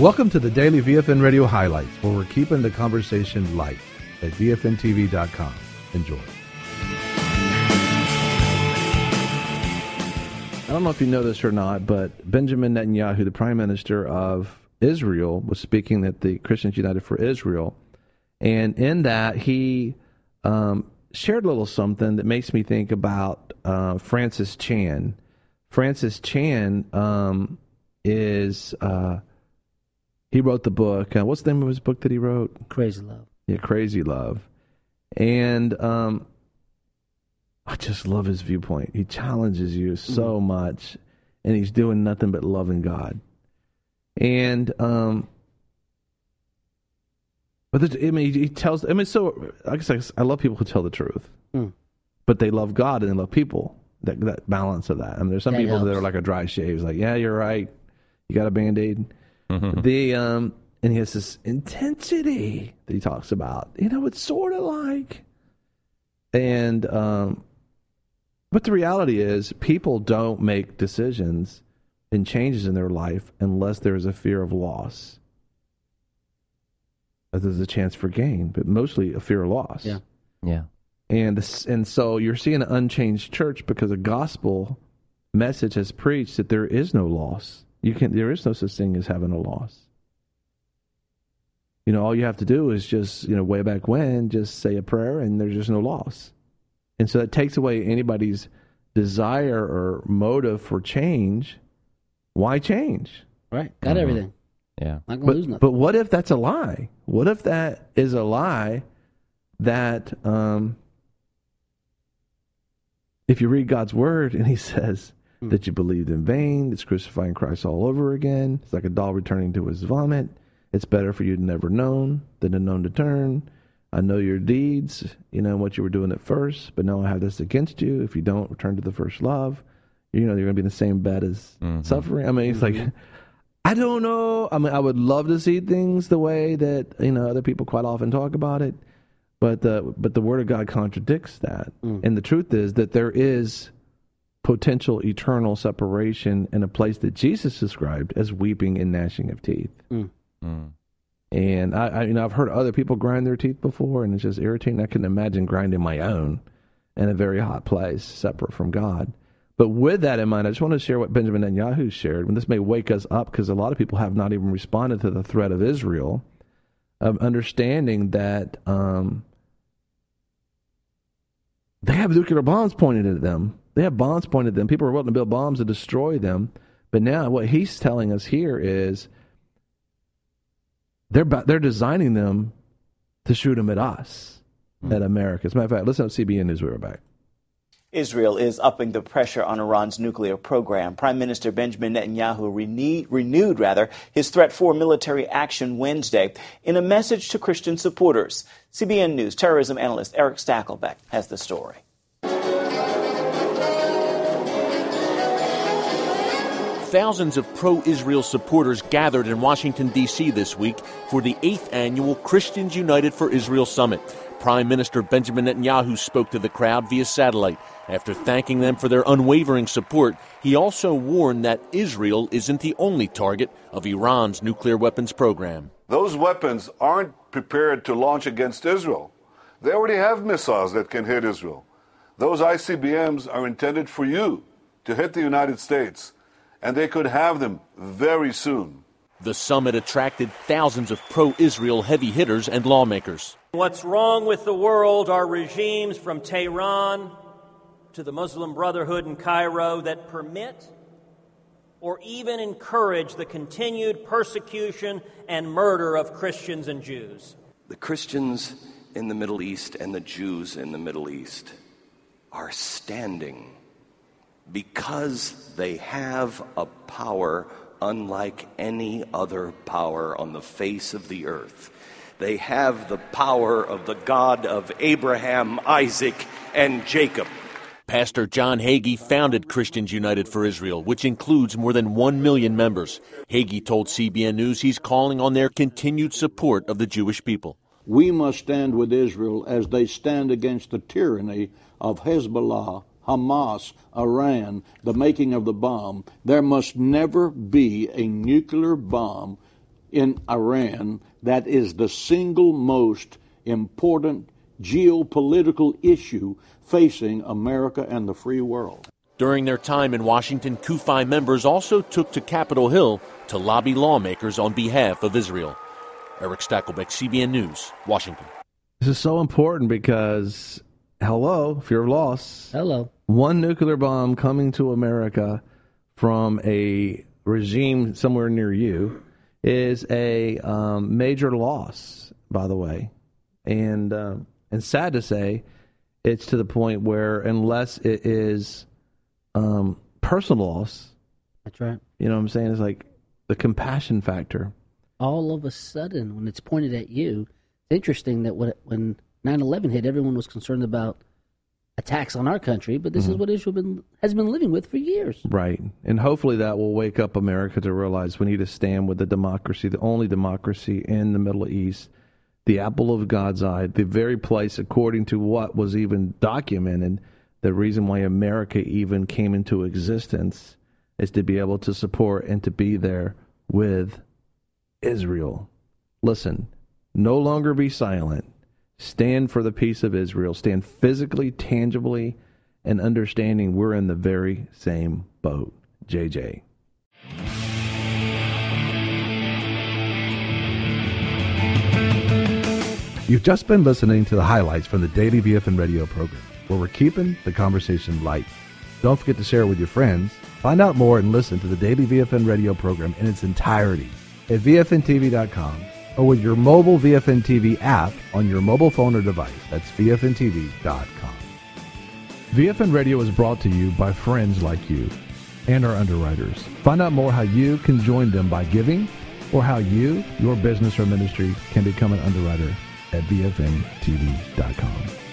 Welcome to the Daily VFN Radio Highlights, where we're keeping the conversation light at VFNTV.com. Enjoy. I don't know if you know this or not, but Benjamin Netanyahu, the Prime Minister of Israel, was speaking at the Christians United for Israel. And in that, he shared a little something that makes me think about Francis Chan. Francis Chan is... he wrote the book. What's the name of his book that he wrote? Crazy Love. Yeah, Crazy Love. And I just love his viewpoint. He challenges you so much, and he's doing nothing but loving God. And but he tells. So I guess I love people who tell the truth, but they love God and they love people. That balance of that. There's some people that are like a dry shave. It's like, yeah, you're right. You got a Band-Aid. And he has this intensity that he talks about. It's sort of like, and but the reality is, people don't make decisions and changes in their life unless there is a fear of loss. There's a chance for gain, but mostly a fear of loss. Yeah. And so you're seeing an unchanged church because a gospel message has preached that there is no loss. There is no such thing as having a loss. All you have to do is just, way back when, just say a prayer and there's just no loss. And so that takes away anybody's desire or motive for change. Why change? Right. Got everything. Yeah. Not going to lose nothing. But what if that's a lie? What if that is a lie that if you read God's word and he says that you believed in vain, it's crucifying Christ all over again, it's like a dog returning to his vomit, it's better for you to never known than to known to turn. I know your deeds, and what you were doing at first, but now I have this against you. If you don't return to the first love, you're going to be in the same bed as suffering. It's like, I don't know. I would love to see things the way that, other people quite often talk about it, but the Word of God contradicts that. And the truth is that there is potential eternal separation in a place that Jesus described as weeping and gnashing of teeth. And I've heard other people grind their teeth before, and it's just irritating. I couldn't imagine grinding my own in a very hot place, separate from God. But with that in mind, I just want to share what Benjamin Netanyahu shared. And this may wake us up, because a lot of people have not even responded to the threat of Israel, of understanding that they have nuclear bombs pointed at them. They have bombs pointed at them. People are willing to build bombs to destroy them. But now what he's telling us here is they're designing them to shoot them at us, at America. As a matter of fact, listen to CBN News. We'll be right back. Israel is upping the pressure on Iran's nuclear program. Prime Minister Benjamin Netanyahu renewed his threat for military action Wednesday in a message to Christian supporters. CBN News terrorism analyst Eric Stakelbeck has the story. Thousands of pro-Israel supporters gathered in Washington, D.C. this week for the 8th annual Christians United for Israel Summit. Prime Minister Benjamin Netanyahu spoke to the crowd via satellite. After thanking them for their unwavering support, he also warned that Israel isn't the only target of Iran's nuclear weapons program. Those weapons aren't prepared to launch against Israel. They already have missiles that can hit Israel. Those ICBMs are intended for you to hit the United States, and they could have them very soon. The summit attracted thousands of pro-Israel heavy hitters and lawmakers. What's wrong with the world are regimes from Tehran to the Muslim Brotherhood in Cairo that permit or even encourage the continued persecution and murder of Christians and Jews. The Christians in the Middle East and the Jews in the Middle East are standing because they have a power unlike any other power on the face of the earth. They have the power of the God of Abraham, Isaac, and Jacob. Pastor John Hagee founded Christians United for Israel, which includes more than 1 million members. Hagee told CBN News he's calling on their continued support of the Jewish people. We must stand with Israel as they stand against the tyranny of Hezbollah, Hamas, Iran, the making of the bomb. There must never be a nuclear bomb in Iran that is the single most important geopolitical issue facing America and the free world. During their time in Washington, CUFI members also took to Capitol Hill to lobby lawmakers on behalf of Israel. Eric Stakelbeck, CBN News, Washington. This is so important because, hello, fear of loss. Hello. One nuclear bomb coming to America from a regime somewhere near you is a major loss, by the way. And sad to say, it's to the point where unless it is personal loss. That's right. You know what I'm saying? It's like the compassion factor. All of a sudden, when it's pointed at you, it's interesting that when 9/11 hit, everyone was concerned about attacks on our country, but this is what Israel has been living with for years. Right. And hopefully that will wake up America to realize we need to stand with the democracy, the only democracy in the Middle East, the apple of God's eye, the very place, according to what was even documented, the reason why America even came into existence is to be able to support and to be there with Israel. Listen, no longer be silent. Stand for the peace of Israel. Stand physically, tangibly, and understanding we're in the very same boat. JJ. You've just been listening to the highlights from the Daily VFN radio program, where we're keeping the conversation light. Don't forget to share it with your friends. Find out more and listen to the Daily VFN radio program in its entirety at VFNTV.com or with your mobile VFN TV app on your mobile phone or device. That's VFNTV.com. VFN Radio is brought to you by friends like you and our underwriters. Find out more how you can join them by giving or how you, your business or ministry, can become an underwriter at VFNTV.com.